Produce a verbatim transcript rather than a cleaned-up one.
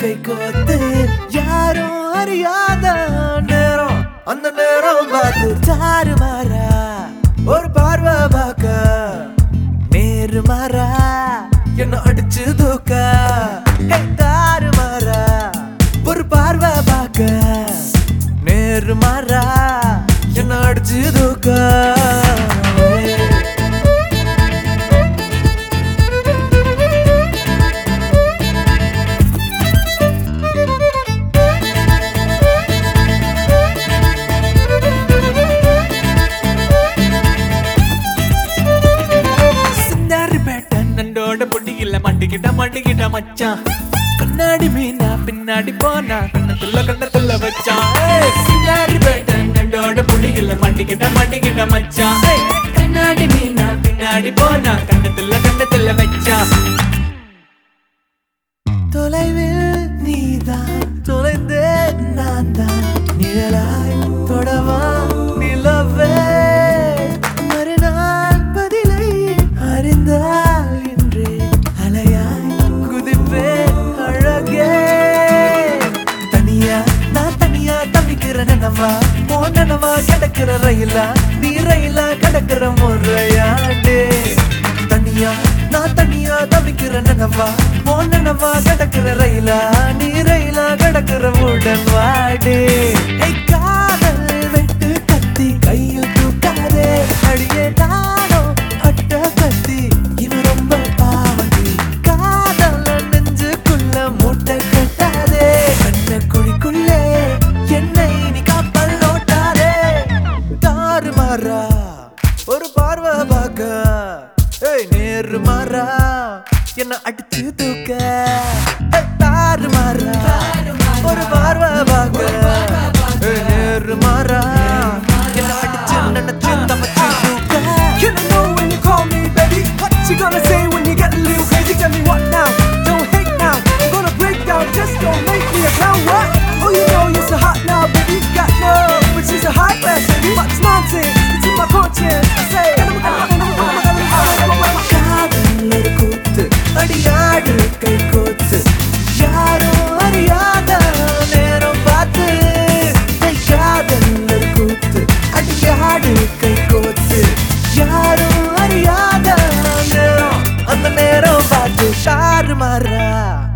கை கோத்து யாரும் அறியாத நேரம் அந்த நேரம் பார்த்து தாறு மாறா ஒரு பார்வை பார்க்க நேரு மாறா என்ன அடிச்சு தூக்க தாறு மாறா ஒரு பார்வை பார்க்க நேரு மாறா என்ன அடிச்சு தூக்க மண்டிக்கிட்ட மண்டிக்கிட்ட மச்சான் கண்ணாடி மீனா பின்னாடி போனா கண்ணத்துல கண்ணத்துல வச்சான் சின்னாடி பேட்டன் நண்டோட புடிக்கல மண்டிக்கிட்ட மண்டிக்கிட்ட மச்சான் கண்ணாடி மீனா பின்னாடி போனா கண்ணத்துல கண்ணத்துல வச்சான் தொலைவில் நீதான் தொலைந்தே நான் தான் நிழலாய் தொடவா நிலவே மறுநாள் பதிலை அறிந்தால் நனவா ஓ நனவா கடக்கிற ரயிலா நீ ரயிலா கடக்கிற முறையாண்டே தனியா நான் தனியா தவிக்கிற நனவா ஓ நனவா கடக்கிற ரயிலா நீ ரயிலா கடக்கிற உடன் வாடே காதல் வெட்டு கத்தி கையில் தூக்காதே அடியே நானோ அட்ட கத்தி இவன் ரொம்ப பாவண்டி காதல் நெஞ்சுக்குள்ள மூட்டை கட்டாதே கண்ண குழிக்குள்ளே என்னை ஒரு பார்வை பார்க்க நேரு மாறா என்ன அடிச்சு தூக்க தாறு மாறா ஒரு பார்வை பார்க்க நேரு மாறா என்ன அடிச்சு நினைச்சு தவச்சு தூக்க. You don't know when you call me baby, what you gonna say when you get a little crazy? Tell me what now, don't hate now, I'm gonna break down, just don't make me a clown. What? Oh you know you're so hot now baby, got love but she's a high class baby, what's nonsense? My conscience, I say காதல் ஒரு கூத்து அடியாடு கை கோத்து யாரும் அறியாத நேரம் பார்த்து காதல் ஒரு கூத்து அடியாடு கை கோத்து யாரும் அறியாத நேரம் அந்த நேரம் பார்த்து தாறு மாறா